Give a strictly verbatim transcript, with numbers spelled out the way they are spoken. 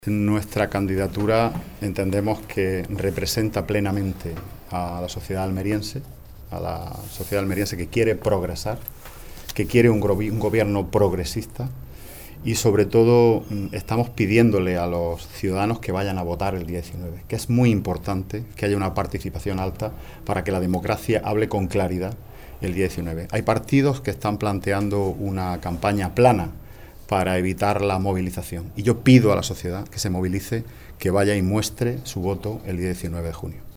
Nuestra candidatura entendemos que representa plenamente a la sociedad almeriense, a la sociedad almeriense que quiere progresar, que quiere un, un gobierno progresista y sobre todo estamos pidiéndole a los ciudadanos que vayan a votar el día diecinueve, que es muy importante que haya una participación alta para que la democracia hable con claridad el día diecinueve. Hay partidos que están planteando una campaña plana para evitar la movilización. Y yo pido a la sociedad que se movilice, que vaya y muestre su voto el día diecinueve de junio.